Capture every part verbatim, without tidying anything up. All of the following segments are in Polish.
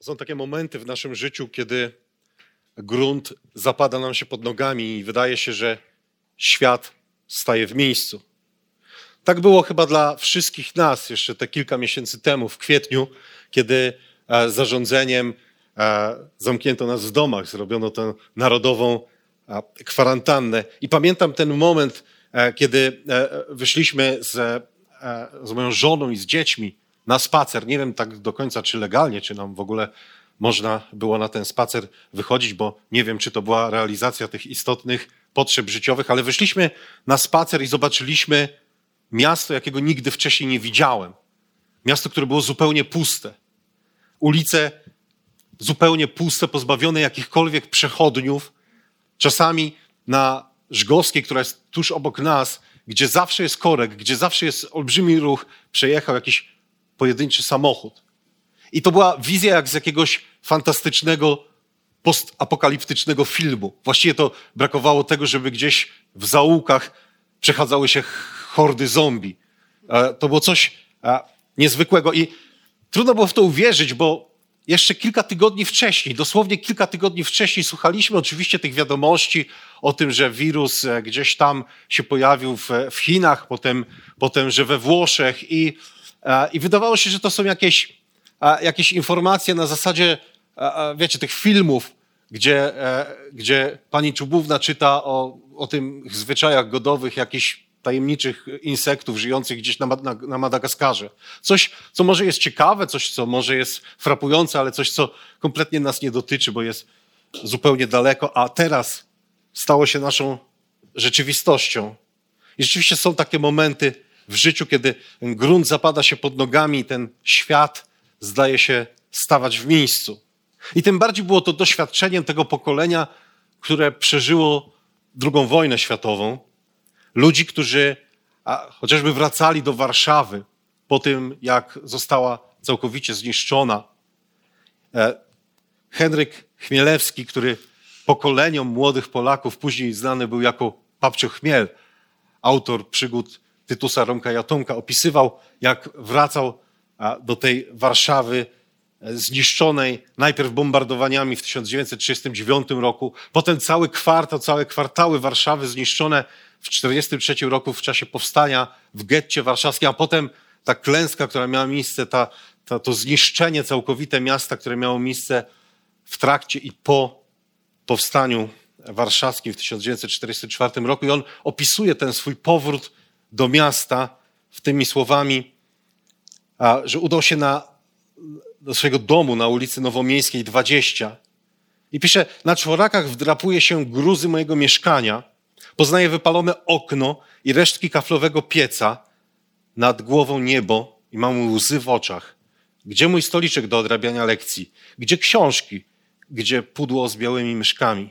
Są takie momenty w naszym życiu, kiedy grunt zapada nam się pod nogami i wydaje się, że świat staje w miejscu. Tak było chyba dla wszystkich nas jeszcze te kilka miesięcy temu, w kwietniu, kiedy zarządzeniem zamknięto nas w domach, zrobiono tę narodową kwarantannę. I pamiętam ten moment, kiedy wyszliśmy z, z moją żoną i z dziećmi na spacer. Nie wiem tak do końca, czy legalnie, czy nam w ogóle można było na ten spacer wychodzić, bo nie wiem, czy to była realizacja tych istotnych potrzeb życiowych, ale wyszliśmy na spacer i zobaczyliśmy miasto, jakiego nigdy wcześniej nie widziałem. Miasto, które było zupełnie puste. Ulice zupełnie puste, pozbawione jakichkolwiek przechodniów. Czasami na Żgowskiej, która jest tuż obok nas, gdzie zawsze jest korek, gdzie zawsze jest olbrzymi ruch, przejechał jakiś pojedynczy samochód. I to była wizja jak z jakiegoś fantastycznego, postapokaliptycznego filmu. Właściwie to brakowało tego, żeby gdzieś w zaułkach przechadzały się hordy zombie. To było coś niezwykłego i trudno było w to uwierzyć, bo jeszcze kilka tygodni wcześniej, dosłownie kilka tygodni wcześniej słuchaliśmy oczywiście tych wiadomości o tym, że wirus gdzieś tam się pojawił w, w Chinach, potem, potem, że we Włoszech i, i wydawało się, że to są jakieś, jakieś informacje na zasadzie, wiecie, tych filmów, gdzie, gdzie pani Czubówna czyta o, o tych zwyczajach godowych jakichś tajemniczych insektów żyjących gdzieś na, na, na Madagaskarze. Coś, co może jest ciekawe, coś, co może jest frapujące, ale coś, co kompletnie nas nie dotyczy, bo jest zupełnie daleko, a teraz stało się naszą rzeczywistością. I rzeczywiście są takie momenty w życiu, kiedy ten grunt zapada się pod nogami i ten świat zdaje się stawać w miejscu. I tym bardziej było to doświadczeniem tego pokolenia, które przeżyło drugą wojnę światową. Ludzi, którzy a, chociażby wracali do Warszawy po tym, jak została całkowicie zniszczona. E, Henryk Chmielewski, który pokoleniom młodych Polaków później znany był jako Papcio Chmiel, autor przygód Tytusa Romka i Atomka, opisywał, jak wracał a, do tej Warszawy zniszczonej najpierw bombardowaniami w tysiąc dziewięćset trzydziestym dziewiątym roku, potem cały kwartał, całe kwartały Warszawy zniszczone w tysiąc dziewięćset czterdziestym trzecim roku w czasie powstania w getcie warszawskim, a potem ta klęska, która miała miejsce, ta, ta, to zniszczenie całkowite miasta, które miało miejsce w trakcie i po powstaniu warszawskim w tysiąc dziewięćset czterdziestym czwartym roku. I on opisuje ten swój powrót do miasta w tymi słowami, a, że udał się na, do swojego domu na ulicy Nowomiejskiej dwadzieścia i pisze: na czworakach wdrapuje się gruzy mojego mieszkania, poznaję wypalone okno i resztki kaflowego pieca, nad głową niebo i mam łzy w oczach. Gdzie mój stoliczek do odrabiania lekcji? Gdzie książki? Gdzie pudło z białymi myszkami?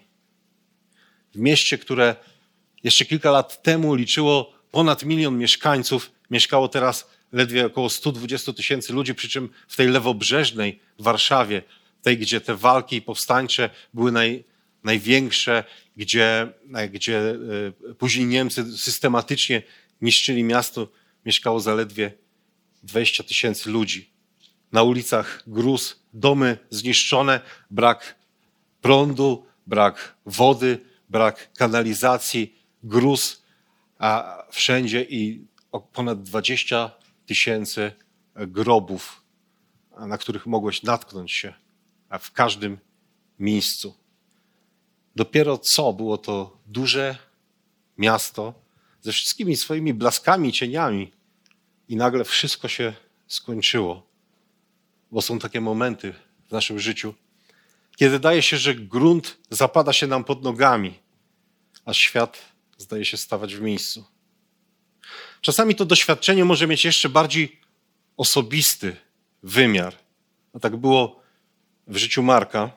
W mieście, które jeszcze kilka lat temu liczyło ponad milion mieszkańców, mieszkało teraz ledwie około sto dwadzieścia tysięcy ludzi, przy czym w tej lewobrzeżnej Warszawie, tej, gdzie te walki powstańcze były naj, największe, gdzie, gdzie później Niemcy systematycznie niszczyli miasto, mieszkało zaledwie dwadzieścia tysięcy ludzi. Na ulicach gruz, domy zniszczone, brak prądu, brak wody, brak kanalizacji, gruz, a wszędzie i ponad dwadzieścia tysięcy grobów, na których mogłeś natknąć się w każdym miejscu. Dopiero co było to duże miasto ze wszystkimi swoimi blaskami i cieniami i nagle wszystko się skończyło. Bo są takie momenty w naszym życiu, kiedy daje się, że grunt zapada się nam pod nogami, a świat zdaje się stawać w miejscu. Czasami to doświadczenie może mieć jeszcze bardziej osobisty wymiar. A tak było w życiu Marka.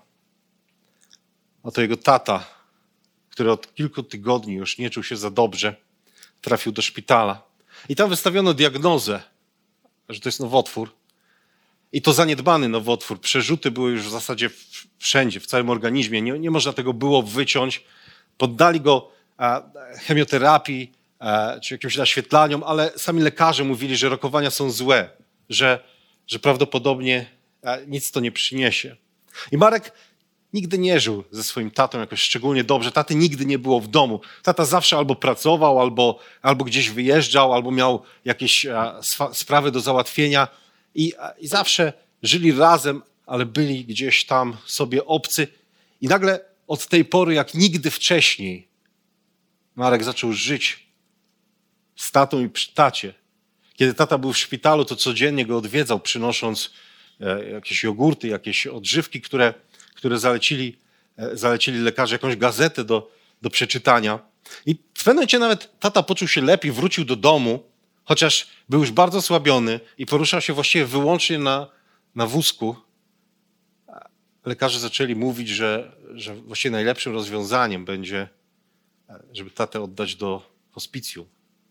A to jego tata, który od kilku tygodni już nie czuł się za dobrze, trafił do szpitala. I tam wystawiono diagnozę, że to jest nowotwór. I to zaniedbany nowotwór. Przerzuty były już w zasadzie wszędzie, w całym organizmie. Nie, nie można tego było wyciąć. Poddali go a, chemioterapii a, czy jakimś naświetlaniom, ale sami lekarze mówili, że rokowania są złe, że, że prawdopodobnie a nic to nie przyniesie. I Marek nigdy nie żył ze swoim tatą jakoś szczególnie dobrze. Taty nigdy nie było w domu. Tata zawsze albo pracował, albo, albo gdzieś wyjeżdżał, albo miał jakieś a, swa, sprawy do załatwienia. I, a, I zawsze żyli razem, ale byli gdzieś tam sobie obcy. I nagle od tej pory, jak nigdy wcześniej, Marek zaczął żyć z tatą i przy tacie. Kiedy tata był w szpitalu, to codziennie go odwiedzał, przynosząc e, jakieś jogurty, jakieś odżywki, które, które zalecili, e, zalecili lekarze, jakąś gazetę do, do przeczytania. I w pewnym momencie nawet tata poczuł się lepiej, wrócił do domu, chociaż był już bardzo osłabiony i poruszał się właściwie wyłącznie na, na wózku. Lekarze zaczęli mówić, że, że właściwie najlepszym rozwiązaniem będzie, żeby tatę oddać do hospicjum.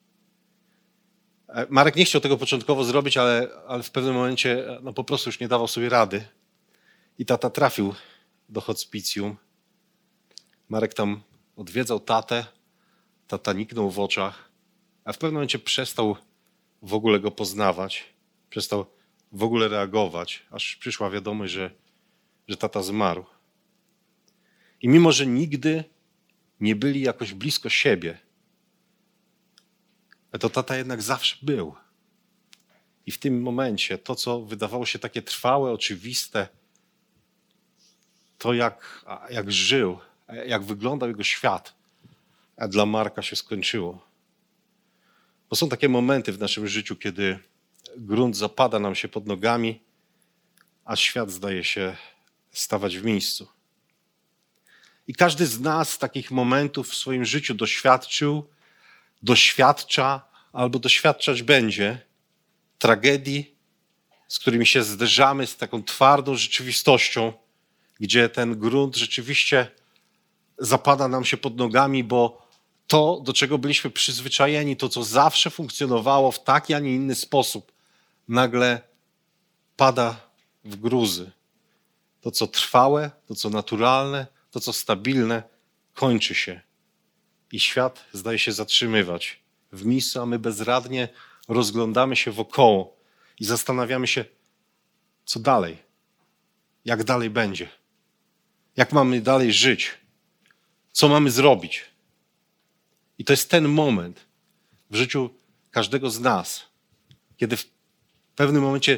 Marek nie chciał tego początkowo zrobić, ale, ale w pewnym momencie no, po prostu już nie dawał sobie rady. I tata trafił do hospicjum. Marek tam odwiedzał tatę, tata niknął w oczach, a w pewnym momencie przestał w ogóle go poznawać, przestał w ogóle reagować, aż przyszła wiadomość, że, że tata zmarł. I mimo, że nigdy nie byli jakoś blisko siebie, to tata jednak zawsze był. I w tym momencie to, co wydawało się takie trwałe, oczywiste, to jak, jak żył, jak wyglądał jego świat, a dla Marka się skończyło. Bo są takie momenty w naszym życiu, kiedy grunt zapada nam się pod nogami, a świat zdaje się stawać w miejscu. I każdy z nas takich momentów w swoim życiu doświadczył, doświadcza albo doświadczać będzie tragedii, z którymi się zderzamy, z taką twardą rzeczywistością, gdzie ten grunt rzeczywiście zapada nam się pod nogami, bo to, do czego byliśmy przyzwyczajeni, to, co zawsze funkcjonowało w taki, a nie inny sposób, nagle pada w gruzy. To, co trwałe, to, co naturalne, to, co stabilne, kończy się. I świat zdaje się zatrzymywać w miejscu, a my bezradnie rozglądamy się wokoło i zastanawiamy się, co dalej, jak dalej będzie, jak mamy dalej żyć, co mamy zrobić. I to jest ten moment w życiu każdego z nas, kiedy w pewnym momencie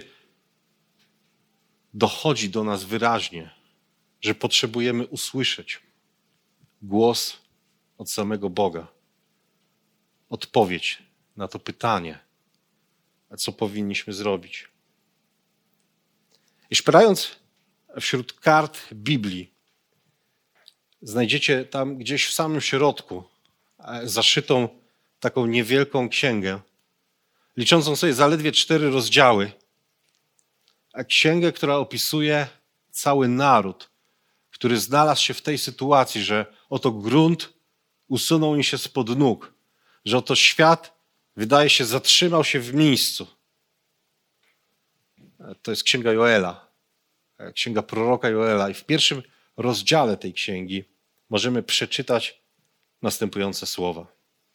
dochodzi do nas wyraźnie, że potrzebujemy usłyszeć głos od samego Boga. Odpowiedź na to pytanie, a co powinniśmy zrobić. I szperając wśród kart Biblii, znajdziecie tam gdzieś w samym środku zaszytą taką niewielką księgę, liczącą sobie zaledwie cztery rozdziały, a księgę, która opisuje cały naród, który znalazł się w tej sytuacji, że oto grunt usunął im się spod nóg, że oto świat, wydaje się, zatrzymał się w miejscu. To jest księga Joela, księga proroka Joela. I w pierwszym rozdziale tej księgi możemy przeczytać następujące słowa.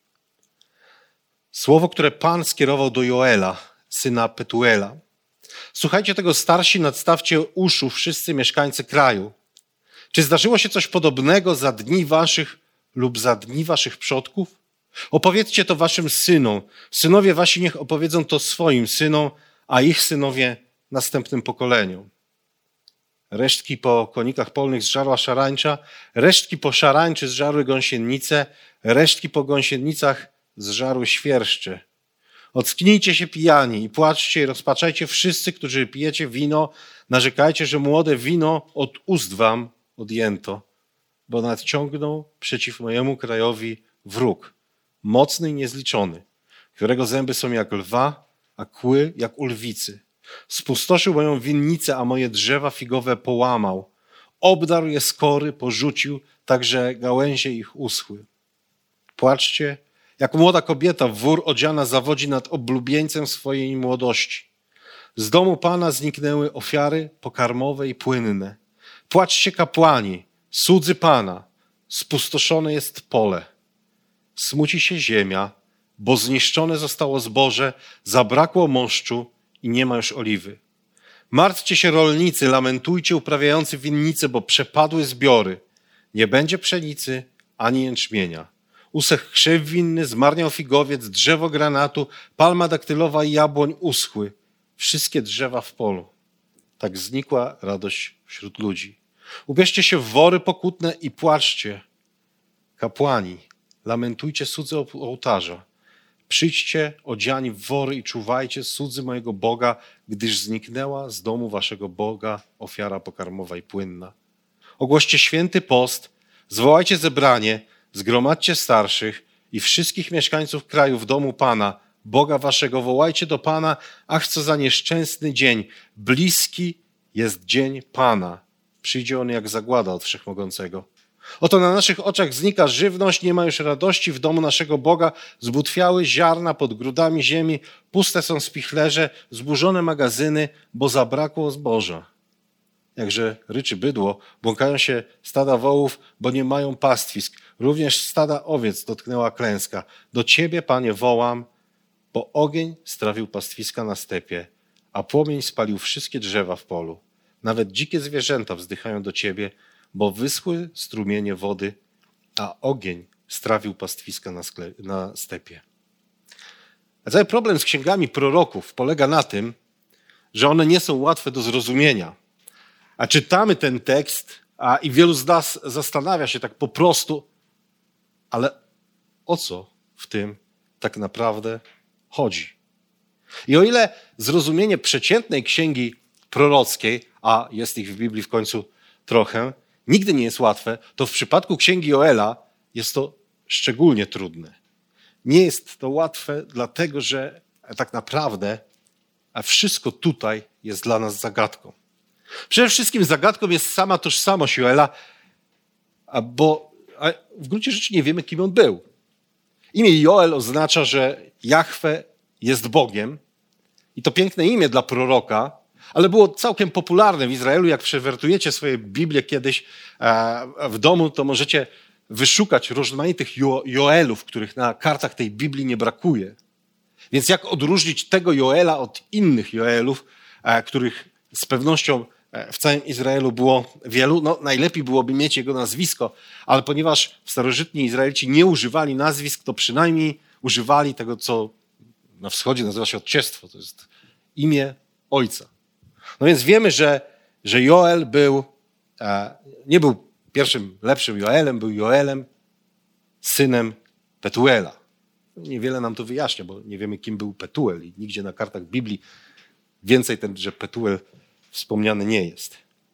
Słowo, które Pan skierował do Joela, syna Petuela. Słuchajcie tego starsi, nadstawcie uszu wszyscy mieszkańcy kraju. Czy zdarzyło się coś podobnego za dni waszych lub za dni waszych przodków? Opowiedzcie to waszym synom. Synowie wasi niech opowiedzą to swoim synom, a ich synowie następnym pokoleniom. Resztki po konikach polnych zżarła szarańcza, resztki po szarańczy zżarły gąsienice, resztki po gąsienicach zżarły świerszcze. Ocknijcie się pijani i płaczcie i rozpaczajcie wszyscy, którzy pijecie wino, narzekajcie, że młode wino od ust wam odjęto, bo nadciągnął przeciw mojemu krajowi wróg, mocny i niezliczony, którego zęby są jak lwa, a kły jak u lwicy. Spustoszył moją winnicę, a moje drzewa figowe połamał. Obdarł je skory, porzucił, tak że gałęzie ich uschły. Płaczcie, jak młoda kobieta w wór odziana zawodzi nad oblubieńcem swojej młodości. Z domu Pana zniknęły ofiary pokarmowe i płynne. Płaczcie kapłani, słudzy Pana, spustoszone jest pole. Smuci się ziemia, bo zniszczone zostało zboże, zabrakło moszczu i nie ma już oliwy. Martwcie się rolnicy, lamentujcie uprawiający winnice, bo przepadły zbiory. Nie będzie pszenicy ani jęczmienia. Usechł krzew winny, zmarniał figowiec, drzewo granatu, palma daktylowa i jabłoń uschły. Wszystkie drzewa w polu. Tak znikła radość wśród ludzi. Ubierzcie się w wory pokutne i płaczcie. Kapłani, lamentujcie cudzy ołtarza. Przyjdźcie odziani w wory i czuwajcie cudzy mojego Boga, gdyż zniknęła z domu waszego Boga ofiara pokarmowa i płynna. Ogłoście święty post, zwołajcie zebranie, zgromadźcie starszych i wszystkich mieszkańców kraju w domu Pana, Boga waszego, wołajcie do Pana, ach co za nieszczęsny dzień, bliski jest dzień Pana. Przyjdzie on jak zagłada od Wszechmogącego. Oto na naszych oczach znika żywność, nie ma już radości w domu naszego Boga, zbutwiały ziarna pod grudami ziemi, puste są spichlerze, zburzone magazyny, bo zabrakło zboża. Jakże ryczy bydło, błąkają się stada wołów, bo nie mają pastwisk. Również stada owiec dotknęła klęska. Do Ciebie, Panie, wołam, bo ogień strawił pastwiska na stepie, a płomień spalił wszystkie drzewa w polu. Nawet dzikie zwierzęta wzdychają do Ciebie, bo wyschły strumienie wody, a ogień strawił pastwiska na, skle- na stepie. A cały problem z księgami proroków polega na tym, że one nie są łatwe do zrozumienia. A czytamy ten tekst, a i wielu z nas zastanawia się tak po prostu, ale o co w tym tak naprawdę chodzi? I o ile zrozumienie przeciętnej księgi prorockiej, a jest ich w Biblii w końcu trochę, nigdy nie jest łatwe, to w przypadku księgi Joela jest to szczególnie trudne. Nie jest to łatwe, dlatego że tak naprawdę wszystko tutaj jest dla nas zagadką. Przede wszystkim zagadką jest sama tożsamość Joela, bo w gruncie rzeczy nie wiemy, kim on był. Imię Joel oznacza, że Jahwe jest Bogiem i to piękne imię dla proroka, ale było całkiem popularne w Izraelu. Jak przewertujecie swoje Biblię kiedyś w domu, to możecie wyszukać rozmaitych jo- Joelów, których na kartach tej Biblii nie brakuje. Więc jak odróżnić tego Joela od innych Joelów, których z pewnością w całym Izraelu było wielu? No, najlepiej byłoby mieć jego nazwisko, ale ponieważ starożytni Izraelici nie używali nazwisk, to przynajmniej używali tego, co na wschodzie nazywa się odciestwo. To jest imię ojca. No więc wiemy, że, że Joel był, e, nie był pierwszym lepszym Joelem, był Joelem, synem Petuela. Niewiele nam to wyjaśnia, bo nie wiemy, kim był Petuel i nigdzie na kartach Biblii więcej ten, że Petuel wspomniany nie jest.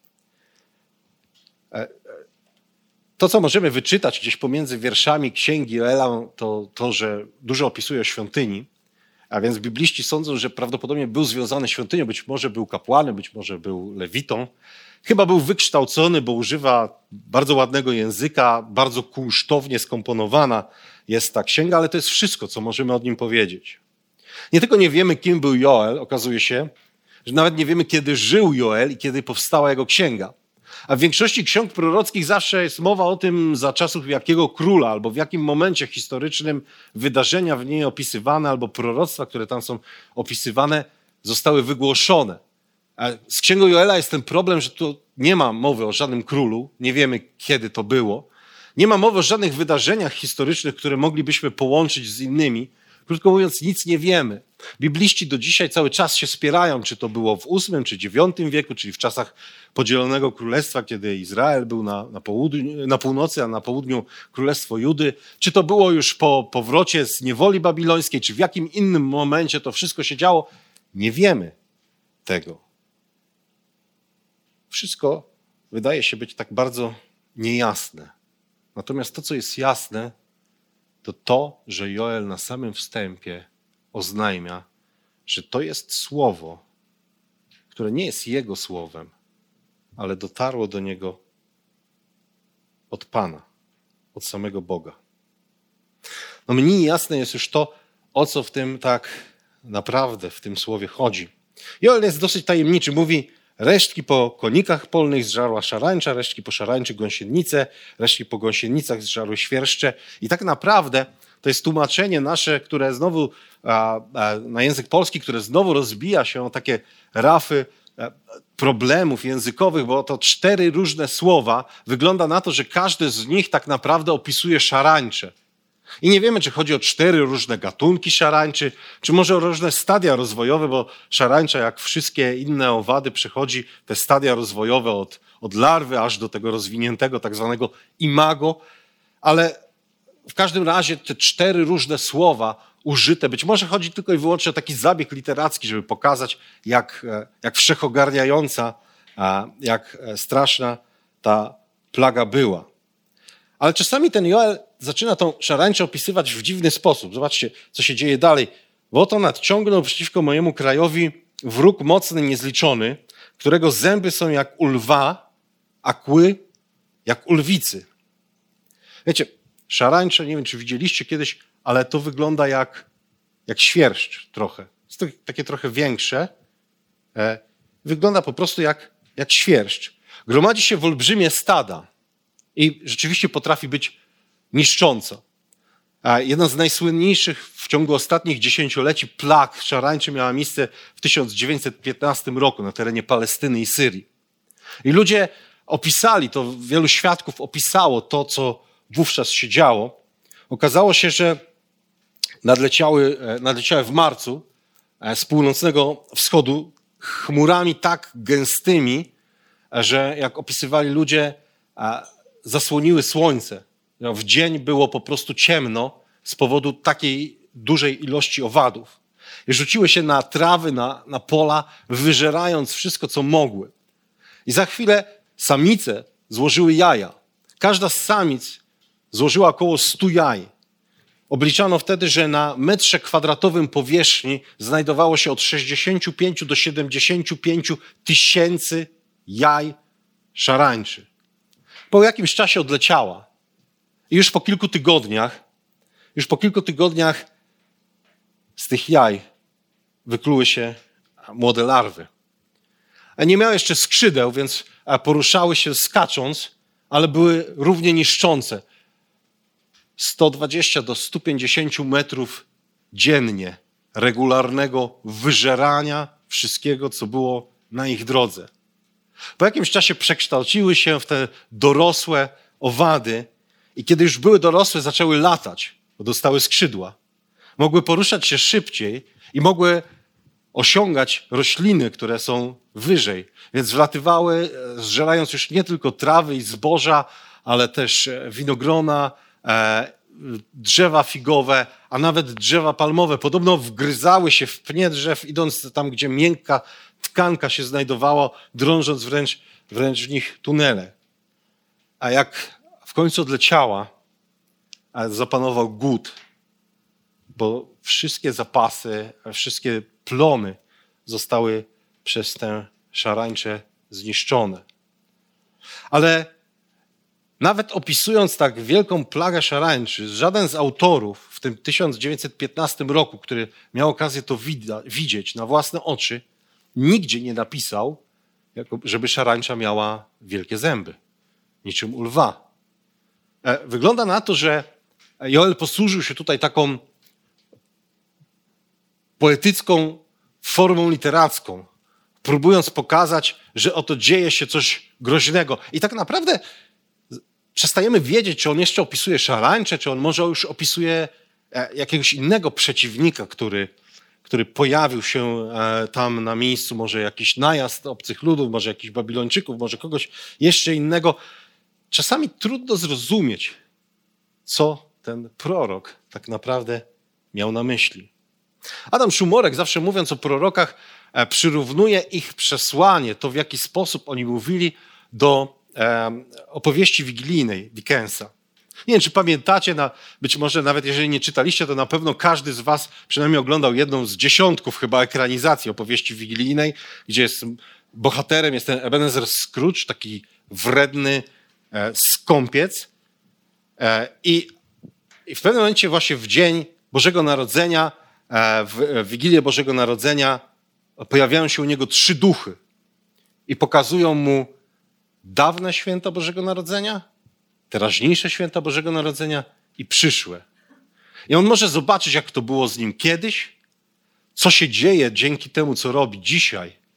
E, to, co możemy wyczytać gdzieś pomiędzy wierszami księgi Joela, to to, że dużo opisuje o świątyni, a więc bibliści sądzą, że prawdopodobnie był związany z świątynią, być może był kapłanem, być może był lewitą. Chyba był wykształcony, bo używa bardzo ładnego języka, bardzo kunsztownie skomponowana jest ta księga, ale to jest wszystko, co możemy o nim powiedzieć. Nie tylko nie wiemy, kim był Joel, okazuje się, że nawet nie wiemy, kiedy żył Joel i kiedy powstała jego księga. A w większości ksiąg prorockich zawsze jest mowa o tym, za czasów jakiego króla, albo w jakim momencie historycznym wydarzenia w niej opisywane, albo proroctwa, które tam są opisywane, zostały wygłoszone. A z księgą Joela jest ten problem, że tu nie ma mowy o żadnym królu, nie wiemy, kiedy to było. Nie ma mowy o żadnych wydarzeniach historycznych, które moglibyśmy połączyć z innymi. Krótko mówiąc, nic nie wiemy. Bibliści do dzisiaj cały czas się spierają, czy to było w ósmym czy dziewiątym wieku, czyli w czasach podzielonego królestwa, kiedy Izrael był na, na, południu, na północy, a na południu królestwo Judy. Czy to było już po powrocie z niewoli babilońskiej, czy w jakim innym momencie to wszystko się działo. Nie wiemy tego. Wszystko wydaje się być tak bardzo niejasne. Natomiast to, co jest jasne, to to, że Joel na samym wstępie oznajmia, że to jest słowo, które nie jest jego słowem, ale dotarło do niego od Pana, od samego Boga. No mniej jasne jest już to, o co w tym tak naprawdę w tym słowie chodzi. Joel jest dosyć tajemniczy. Mówi, resztki po konikach polnych zżarła szarańcza, resztki po szarańczy gąsienice, resztki po gąsienicach zżarły świerszcze. I tak naprawdę to jest tłumaczenie nasze, które znowu a, a, na język polski, które znowu rozbija się o takie rafy problemów językowych, bo to cztery różne słowa. Wygląda na to, że każde z nich tak naprawdę opisuje szarańcze. I nie wiemy, czy chodzi o cztery różne gatunki szarańczy, czy może o różne stadia rozwojowe, bo szarańcza, jak wszystkie inne owady, przechodzi te stadia rozwojowe od, od larwy aż do tego rozwiniętego tak zwanego imago, ale w każdym razie te cztery różne słowa użyte, być może chodzi tylko i wyłącznie o taki zabieg literacki, żeby pokazać, jak, jak wszechogarniająca, jak straszna ta plaga była. Ale czasami ten Joel zaczyna tą szarańczę opisywać w dziwny sposób. Zobaczcie, co się dzieje dalej. Bo oto nadciągnął przeciwko mojemu krajowi wróg mocny, niezliczony, którego zęby są jak u lwa, a kły jak u lwicy. Wiecie, szarańcze, nie wiem, czy widzieliście kiedyś, ale to wygląda jak, jak świerszcz trochę. Jest to takie trochę większe. E, wygląda po prostu jak, jak świerszcz. Gromadzi się w olbrzymie stada i rzeczywiście potrafi być niszcząca. A jedna z najsłynniejszych w ciągu ostatnich dziesięcioleci plag szarańczy miała miejsce w tysiąc dziewięćset piętnastym roku na terenie Palestyny i Syrii. I ludzie opisali to, wielu świadków opisało to, co wówczas się działo. Okazało się, że nadleciały, nadleciały w marcu z północnego wschodu chmurami tak gęstymi, że jak opisywali ludzie, zasłoniły słońce. W dzień było po prostu ciemno z powodu takiej dużej ilości owadów. I rzuciły się na trawy, na, na pola, wyżerając wszystko, co mogły. I za chwilę samice złożyły jaja. Każda z samic złożyła około stu jaj. Obliczano wtedy, że na metrze kwadratowym powierzchni znajdowało się od sześćdziesięciu pięciu do siedemdziesięciu pięciu tysięcy jaj szarańczy. Po jakimś czasie odleciała. I już po kilku tygodniach, już po kilku tygodniach z tych jaj wykluły się młode larwy. Nie miały jeszcze skrzydeł, więc poruszały się skacząc, ale były równie niszczące. sto dwadzieścia do stu pięćdziesięciu metrów dziennie regularnego wyżerania wszystkiego, co było na ich drodze. Po jakimś czasie przekształciły się w te dorosłe owady i kiedy już były dorosłe, zaczęły latać, bo dostały skrzydła. Mogły poruszać się szybciej i mogły osiągać rośliny, które są wyżej. Więc wlatywały, zżerając już nie tylko trawy i zboża, ale też winogrona, drzewa figowe, a nawet drzewa palmowe. Podobno wgryzały się w pnie drzew, idąc tam, gdzie miękka tkanka się znajdowała, drążąc wręcz, wręcz w nich tunele. A jak w końcu odleciała, zapanował głód, bo wszystkie zapasy, wszystkie plony zostały przez tę szarańczę zniszczone. Ale nawet opisując tak wielką plagę szarańczy, żaden z autorów w tym tysiąc dziewięćset piętnastym roku, który miał okazję to widzieć na własne oczy, nigdzie nie napisał, żeby szarańcza miała wielkie zęby, niczym u lwa. Wygląda na to, że Joel posłużył się tutaj taką poetycką formą literacką, próbując pokazać, że oto dzieje się coś groźnego. I tak naprawdę przestajemy wiedzieć, czy on jeszcze opisuje szarańczę, czy on może już opisuje jakiegoś innego przeciwnika, który, który pojawił się tam na miejscu, może jakiś najazd obcych ludów, może jakichś Babilończyków, może kogoś jeszcze innego. Czasami trudno zrozumieć, co ten prorok tak naprawdę miał na myśli. Adam Szumorek, zawsze mówiąc o prorokach, przyrównuje ich przesłanie, to w jaki sposób oni mówili, do e, opowieści wigilijnej Dickensa. Nie wiem, czy pamiętacie, na, być może nawet jeżeli nie czytaliście, to na pewno każdy z was przynajmniej oglądał jedną z dziesiątków chyba ekranizacji opowieści wigilijnej, gdzie jest bohaterem jest ten Ebenezer Scrooge, taki wredny e, skąpiec. E, i, I w pewnym momencie właśnie w dzień Bożego Narodzenia, e, w, w Wigilię Bożego Narodzenia pojawiają się u niego trzy duchy i pokazują mu dawne święta Bożego Narodzenia, teraźniejsze święta Bożego Narodzenia i przyszłe. I on może zobaczyć, jak to było z nim kiedyś, co się dzieje dzięki temu, co robi dzisiaj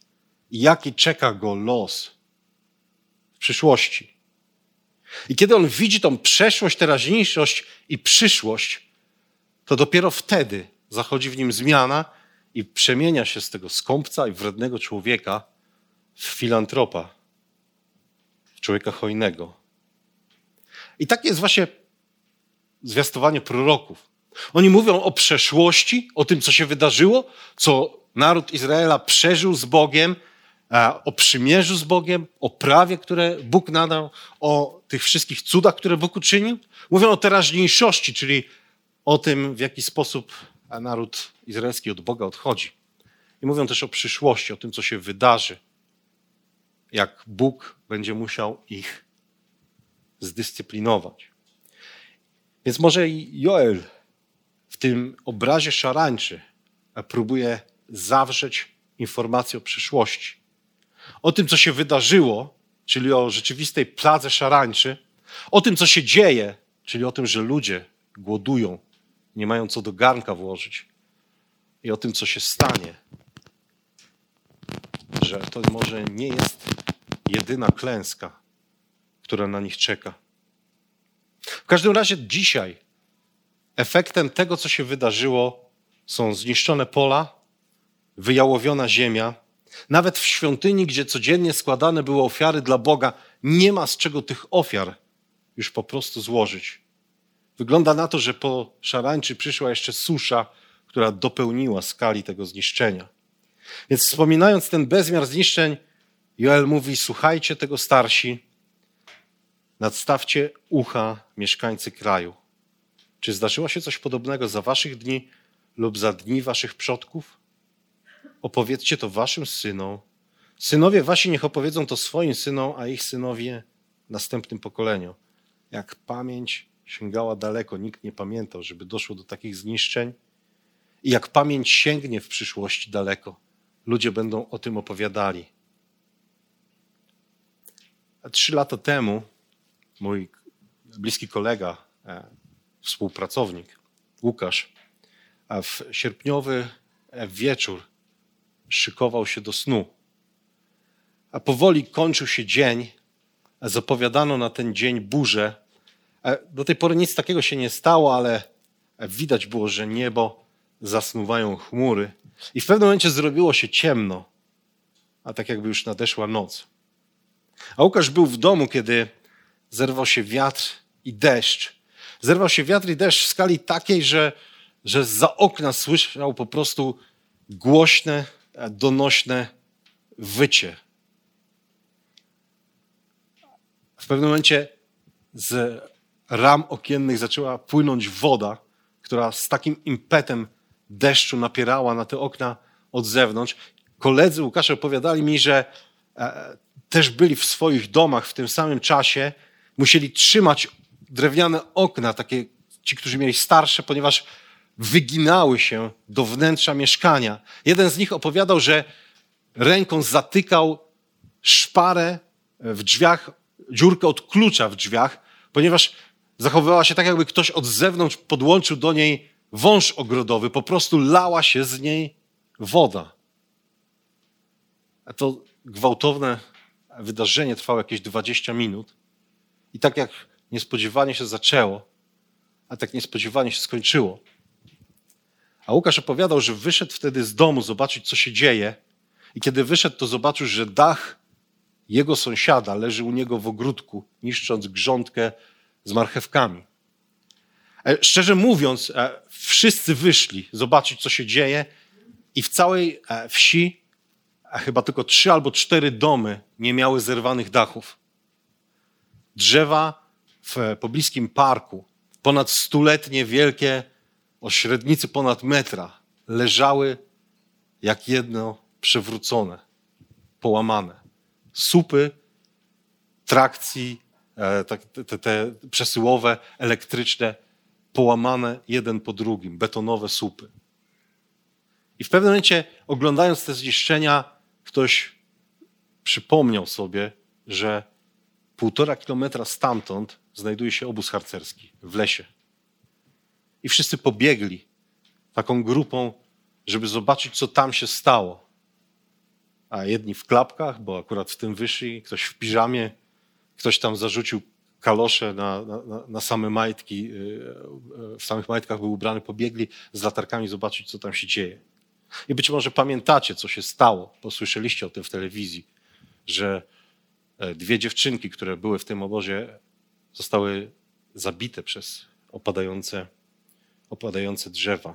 i jaki czeka go los w przyszłości. I kiedy on widzi tą przeszłość, teraźniejszość i przyszłość, to dopiero wtedy zachodzi w nim zmiana i przemienia się z tego skąpca i wrednego człowieka w filantropa, w człowieka hojnego. I tak jest właśnie zwiastowanie proroków. Oni mówią o przeszłości, o tym, co się wydarzyło, co naród Izraela przeżył z Bogiem, o przymierzu z Bogiem, o prawie, które Bóg nadał, o tych wszystkich cudach, które Bóg uczynił. Mówią o teraźniejszości, czyli o tym, w jaki sposób naród izraelski od Boga odchodzi. I mówią też o przyszłości, o tym, co się wydarzy, jak Bóg będzie musiał ich zdyscyplinować. Więc może i Joel w tym obrazie szarańczy próbuje zawrzeć informację o przyszłości. O tym, co się wydarzyło, czyli o rzeczywistej pladze szarańczy, o tym, co się dzieje, czyli o tym, że ludzie głodują, nie mają co do garnka włożyć, i o tym, co się stanie, że to może nie jest jedyna klęska, która na nich czeka. W każdym razie dzisiaj efektem tego, co się wydarzyło, są zniszczone pola, wyjałowiona ziemia. Nawet w świątyni, gdzie codziennie składane były ofiary dla Boga, nie ma z czego tych ofiar już po prostu złożyć. Wygląda na to, że po szarańczy przyszła jeszcze susza, która dopełniła skali tego zniszczenia. Więc wspominając ten bezmiar zniszczeń, Joel mówi: słuchajcie tego, starsi, nadstawcie ucha, mieszkańcy kraju. Czy zdarzyło się coś podobnego za waszych dni lub za dni waszych przodków? Opowiedzcie to waszym synom. Synowie wasi niech opowiedzą to swoim synom, a ich synowie następnym pokoleniom. Jak pamięć sięgała daleko, nikt nie pamiętał, żeby doszło do takich zniszczeń. I jak pamięć sięgnie w przyszłości daleko, ludzie będą o tym opowiadali. A trzy lata temu mój bliski kolega, współpracownik Łukasz, w sierpniowy wieczór szykował się do snu. A powoli kończył się dzień, zapowiadano na ten dzień burzę. Do tej pory nic takiego się nie stało, ale widać było, że niebo zasnuwają chmury. I w pewnym momencie zrobiło się ciemno, a tak jakby już nadeszła noc. A Łukasz był w domu, kiedy zerwał się wiatr i deszcz. Zerwał się wiatr i deszcz w skali takiej, że, że zza okna słyszał po prostu głośne, donośne wycie. W pewnym momencie z ram okiennych zaczęła płynąć woda, która z takim impetem deszczu napierała na te okna od zewnątrz. Koledzy Łukasza opowiadali mi, że e, też byli w swoich domach w tym samym czasie. Musieli trzymać drewniane okna, takie ci, którzy mieli starsze, ponieważ wyginały się do wnętrza mieszkania. Jeden z nich opowiadał, że ręką zatykał szparę w drzwiach, dziurkę od klucza w drzwiach, ponieważ zachowywała się tak, jakby ktoś od zewnątrz podłączył do niej wąż ogrodowy. Po prostu lała się z niej woda. A to gwałtowne wydarzenie trwało jakieś dwadzieścia minut. I tak jak niespodziewanie się zaczęło, a tak niespodziewanie się skończyło. A Łukasz opowiadał, że wyszedł wtedy z domu zobaczyć, co się dzieje. I kiedy wyszedł, to zobaczył, że dach jego sąsiada leży u niego w ogródku, niszcząc grządkę z marchewkami. Szczerze mówiąc, wszyscy wyszli zobaczyć, co się dzieje, i w całej wsi chyba tylko trzy albo cztery domy nie miały zerwanych dachów. Drzewa w pobliskim parku, ponad stuletnie, wielkie, o średnicy ponad metra, leżały jak jedno przewrócone, połamane. Słupy trakcji, te, te, te przesyłowe, elektryczne, połamane jeden po drugim, betonowe słupy. I w pewnym momencie, oglądając te zniszczenia, ktoś przypomniał sobie, że półtora kilometra stamtąd znajduje się obóz harcerski w lesie. I wszyscy pobiegli taką grupą, żeby zobaczyć, co tam się stało. a jedni w klapkach, bo akurat w tym wyszli, ktoś w piżamie, ktoś tam zarzucił kalosze na, na, na same majtki, w samych majtkach był ubrany, pobiegli z latarkami zobaczyć, co tam się dzieje. I być może pamiętacie, co się stało, posłyszeliście o tym w telewizji, że dwie dziewczynki, które były w tym obozie, zostały zabite przez opadające, opadające drzewa.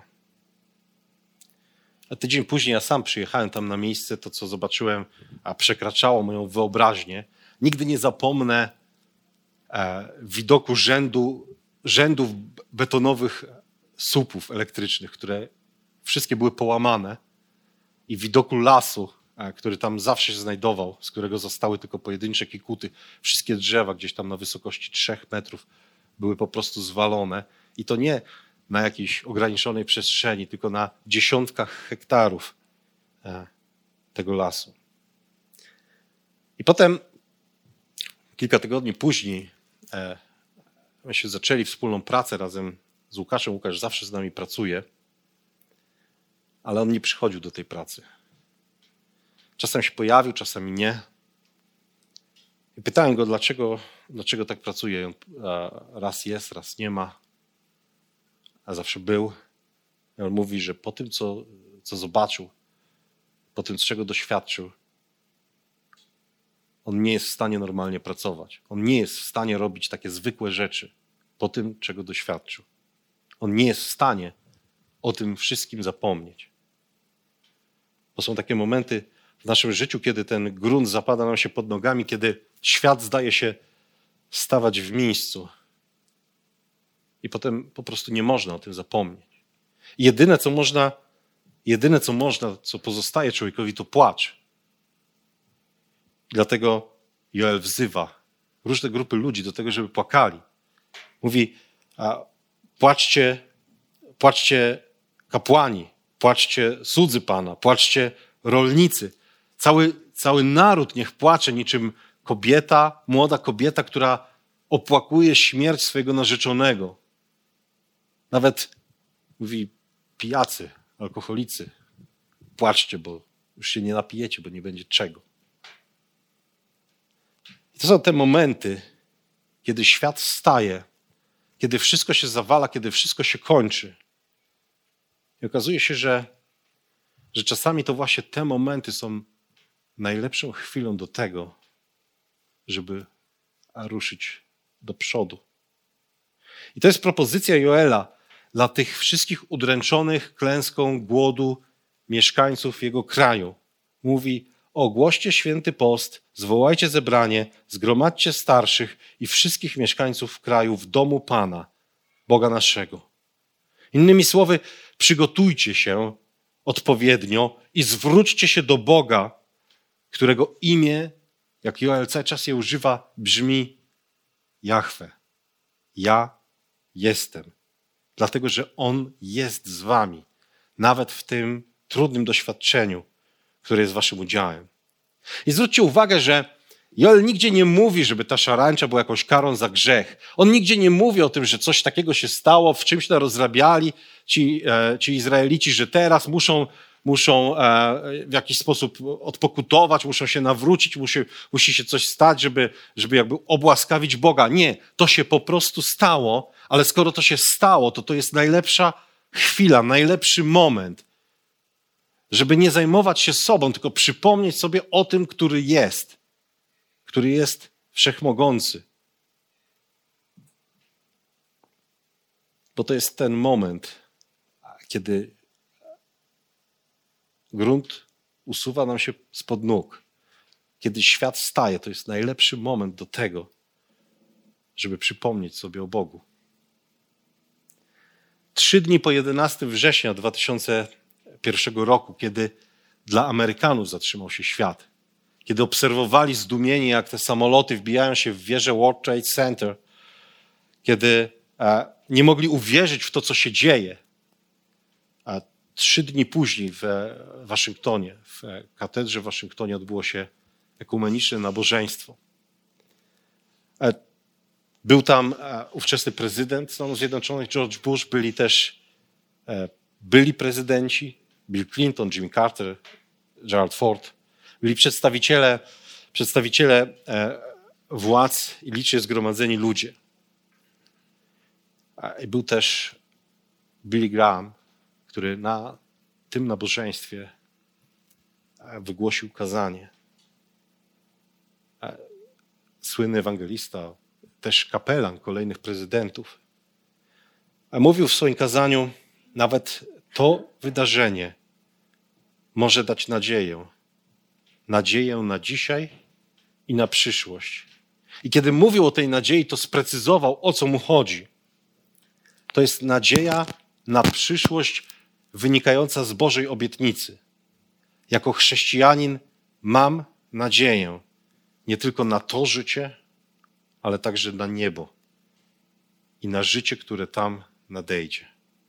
A tydzień później ja sam przyjechałem tam na miejsce, to co zobaczyłem, a przekraczało moją wyobraźnię. Nigdy nie zapomnę e, widoku rzędu, rzędów betonowych słupów elektrycznych, które wszystkie były połamane, i widoku lasu, e, który tam zawsze się znajdował, z którego zostały tylko pojedyncze kikuty. Wszystkie drzewa gdzieś tam na wysokości trzech metrów były po prostu zwalone. I to nie na jakiejś ograniczonej przestrzeni, tylko na dziesiątkach hektarów e, tego lasu. I potem, kilka tygodni później, e, myśmy zaczęli wspólną pracę razem z Łukaszem. Łukasz zawsze z nami pracuje, ale on nie przychodził do tej pracy. Czasem się pojawił, czasami nie. I pytałem go, dlaczego, dlaczego tak pracuje. I on raz jest, raz nie ma, a zawsze był. I on mówi, że po tym, co, co zobaczył, po tym, z czego doświadczył, on nie jest w stanie normalnie pracować. On nie jest w stanie robić takie zwykłe rzeczy po tym, czego doświadczył. On nie jest w stanie o tym wszystkim zapomnieć. To są takie momenty w naszym życiu, kiedy ten grunt zapada nam się pod nogami, kiedy świat zdaje się stawać w miejscu. I potem po prostu nie można o tym zapomnieć. I jedyne, co można, jedyne, co można, co pozostaje człowiekowi, to płacz. Dlatego Joel wzywa różne grupy ludzi do tego, żeby płakali. Mówi, a płaczcie, płaczcie kapłani, płaczcie słudzy Pana, płaczcie rolnicy. Cały, cały naród niech płacze niczym kobieta, młoda kobieta, która opłakuje śmierć swojego narzeczonego. Nawet, mówi, pijacy, alkoholicy, płaczcie, bo już się nie napijecie, bo nie będzie czego. I to są te momenty, kiedy świat wstaje, kiedy wszystko się zawala, kiedy wszystko się kończy. I okazuje się, że, że czasami to właśnie te momenty są najlepszą chwilą do tego, żeby ruszyć do przodu. I to jest propozycja Joela dla tych wszystkich udręczonych klęską głodu mieszkańców jego kraju. Mówi, ogłoście święty post, zwołajcie zebranie, zgromadźcie starszych i wszystkich mieszkańców kraju w domu Pana, Boga naszego. Innymi słowy, przygotujcie się odpowiednio i zwróćcie się do Boga, którego imię, jak Joel cały czas je używa, brzmi Jahwe. Ja jestem. Dlatego, że On jest z wami, nawet w tym trudnym doświadczeniu, które jest waszym udziałem. I zwróćcie uwagę, że Joel nigdzie nie mówi, żeby ta szarańcza była jakąś karą za grzech. On nigdzie nie mówi o tym, że coś takiego się stało, w czymś to rozrabiali ci, e, ci Izraelici, że teraz muszą, muszą e, w jakiś sposób odpokutować, muszą się nawrócić, musi, musi się coś stać, żeby, żeby jakby obłaskawić Boga. Nie, to się po prostu stało, ale skoro to się stało, to to jest najlepsza chwila, najlepszy moment, żeby nie zajmować się sobą, tylko przypomnieć sobie o tym, który jest, który jest wszechmogący. Bo to jest ten moment, kiedy grunt usuwa nam się spod nóg. Kiedy świat staje, to jest najlepszy moment do tego, żeby przypomnieć sobie o Bogu. Trzy dni po jedenastego września dwa tysiące pierwszego roku, kiedy dla Amerykanów zatrzymał się świat, kiedy obserwowali zdumieni, jak te samoloty wbijają się w wieżę World Trade Center, kiedy e, nie mogli uwierzyć w to, co się dzieje. A trzy dni później w Waszyngtonie, w katedrze w Waszyngtonie odbyło się ekumeniczne nabożeństwo. E, był tam e, ówczesny prezydent Stanów Zjednoczonych, George Bush, byli też e, byli prezydenci, Bill Clinton, Jimmy Carter, Gerald Ford. Byli przedstawiciele, przedstawiciele władz i licznie zgromadzeni ludzie. I był też Billy Graham, który na tym nabożeństwie wygłosił kazanie. Słynny ewangelista, też kapelan kolejnych prezydentów. A mówił w swoim kazaniu, nawet to wydarzenie może dać nadzieję. Nadzieję na dzisiaj i na przyszłość. I kiedy mówił o tej nadziei, to sprecyzował, o co mu chodzi. To jest nadzieja na przyszłość wynikająca z Bożej obietnicy. Jako chrześcijanin mam nadzieję nie tylko na to życie, ale także na niebo i na życie, które tam nadejdzie.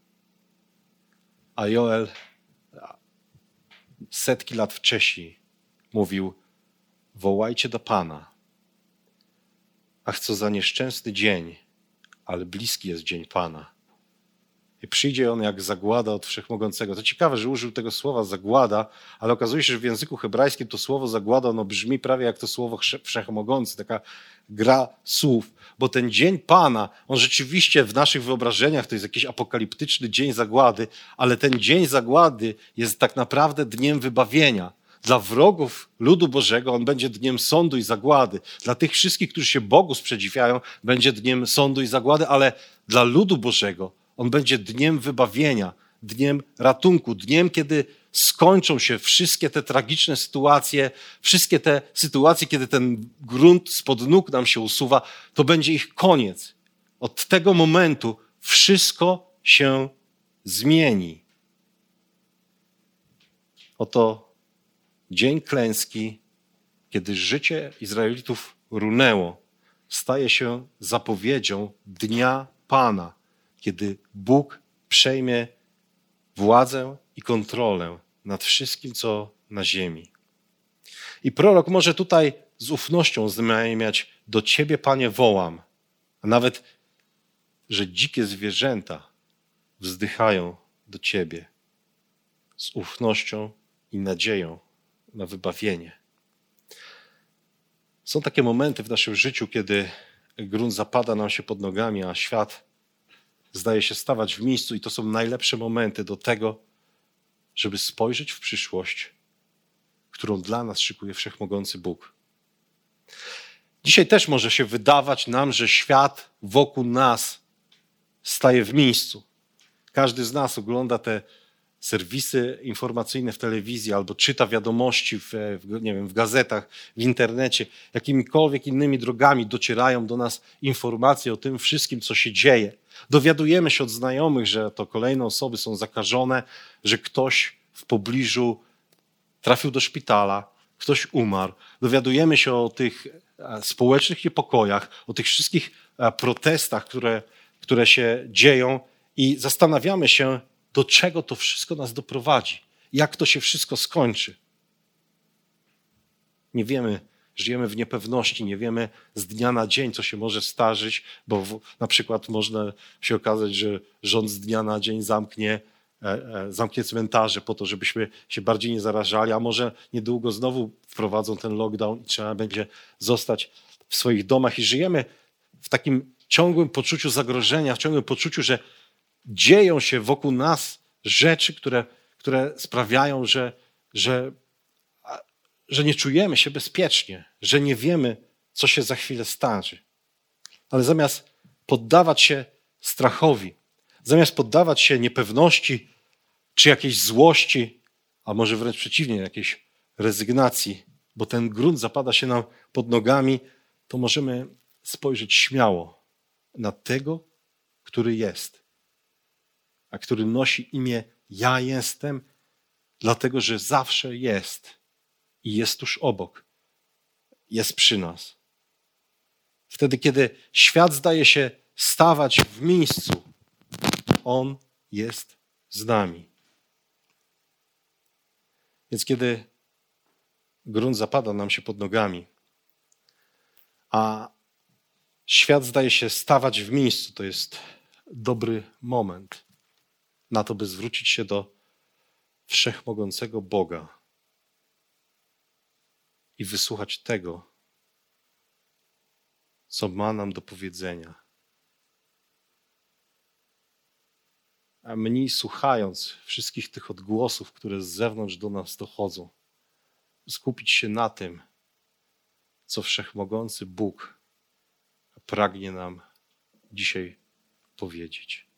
A Joel setki lat wcześniej mówił: wołajcie do Pana, ach co za nieszczęsny dzień, ale bliski jest dzień Pana. I przyjdzie on jak zagłada od Wszechmogącego. To ciekawe, że użył tego słowa zagłada, ale okazuje się, że w języku hebrajskim to słowo zagłada, ono brzmi prawie jak to słowo Wszechmogący, taka gra słów. Bo ten dzień Pana, on rzeczywiście w naszych wyobrażeniach to jest jakiś apokaliptyczny dzień zagłady, ale ten dzień zagłady jest tak naprawdę dniem wybawienia. Dla wrogów ludu Bożego on będzie dniem sądu i zagłady. Dla tych wszystkich, którzy się Bogu sprzeciwiają, będzie dniem sądu i zagłady, ale dla ludu Bożego on będzie dniem wybawienia, dniem ratunku, dniem, kiedy skończą się wszystkie te tragiczne sytuacje, wszystkie te sytuacje, kiedy ten grunt spod nóg nam się usuwa, to będzie ich koniec. Od tego momentu wszystko się zmieni. Oto dzień klęski, kiedy życie Izraelitów runęło, staje się zapowiedzią dnia Pana, kiedy Bóg przejmie władzę i kontrolę nad wszystkim, co na ziemi. I prorok może tutaj z ufnością znamieniać: do Ciebie, Panie, wołam. A nawet, że dzikie zwierzęta wzdychają do Ciebie z ufnością i nadzieją na wybawienie. Są takie momenty w naszym życiu, kiedy grunt zapada nam się pod nogami, a świat zdaje się stawać w miejscu, i to są najlepsze momenty do tego, żeby spojrzeć w przyszłość, którą dla nas szykuje Wszechmogący Bóg. Dzisiaj też może się wydawać nam, że świat wokół nas staje w miejscu. Każdy z nas ogląda te serwisy informacyjne w telewizji albo czyta wiadomości w, w, nie wiem, w gazetach, w internecie. Jakimikolwiek innymi drogami docierają do nas informacje o tym wszystkim, co się dzieje. Dowiadujemy się od znajomych, że to kolejne osoby są zakażone, że ktoś w pobliżu trafił do szpitala, ktoś umarł. Dowiadujemy się o tych społecznych niepokojach, o tych wszystkich protestach, które, które się dzieją i zastanawiamy się, do czego to wszystko nas doprowadzi, jak to się wszystko skończy. Nie wiemy, żyjemy w niepewności, nie wiemy z dnia na dzień, co się może zdarzyć, bo w, na przykład można się okazać, że rząd z dnia na dzień zamknie, e, e, zamknie cmentarze po to, żebyśmy się bardziej nie zarażali, a może niedługo znowu wprowadzą ten lockdown i trzeba będzie zostać w swoich domach. I żyjemy w takim ciągłym poczuciu zagrożenia, w ciągłym poczuciu, że dzieją się wokół nas rzeczy, które, które sprawiają, że, że, że nie czujemy się bezpiecznie, że nie wiemy, co się za chwilę stanie. Ale zamiast poddawać się strachowi, zamiast poddawać się niepewności czy jakiejś złości, a może wręcz przeciwnie, jakiejś rezygnacji, bo ten grunt zapada się nam pod nogami, to możemy spojrzeć śmiało na tego, który jest, a który nosi imię Ja jestem, dlatego że zawsze jest i jest tuż obok, jest przy nas. Wtedy, kiedy świat zdaje się stawać w miejscu, On jest z nami. Więc kiedy grunt zapada nam się pod nogami, a świat zdaje się stawać w miejscu, to jest dobry moment na to, by zwrócić się do Wszechmogącego Boga. i wysłuchać tego, co ma nam do powiedzenia. A mniej słuchając wszystkich tych odgłosów, które z zewnątrz do nas dochodzą, skupić się na tym, co Wszechmogący Bóg pragnie nam dzisiaj powiedzieć.